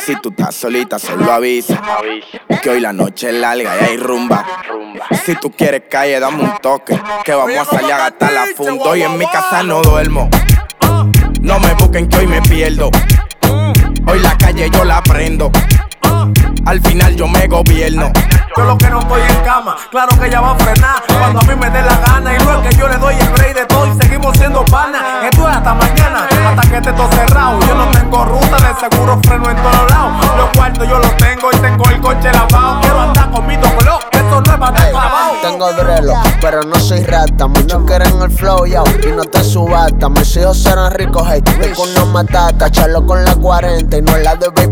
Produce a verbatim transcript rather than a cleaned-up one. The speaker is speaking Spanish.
Si tú estás solita, solo avisa que hoy la noche es larga y hay rumba. Si tú quieres calle, dame un toque, que vamos a salir a gastar la funda. Hoy en mi casa no duermo, no me busquen que hoy me pierdo. Hoy la calle yo la prendo, al final yo me gobierno. Yo lo que no estoy en cama, claro que ella va a frenar cuando a mí me dé la gana. Y no es que yo le doy el break de todo y seguimos siendo panas. Esto es hasta mañana, hasta que esté todo cerrado. Yo no tengo ruta, de seguro freno en todos lados. Los cuartos yo los tengo y tengo el coche lavado. Quiero andar con mi color, esto no es para estar clavado. Tengo drelo, pero no soy rata. Muchos quieren el flow, yo, y no te subasta. Mis hijos serán ricos, hey, de que uno me ataca. Charlo con la cuarenta y no la de baby.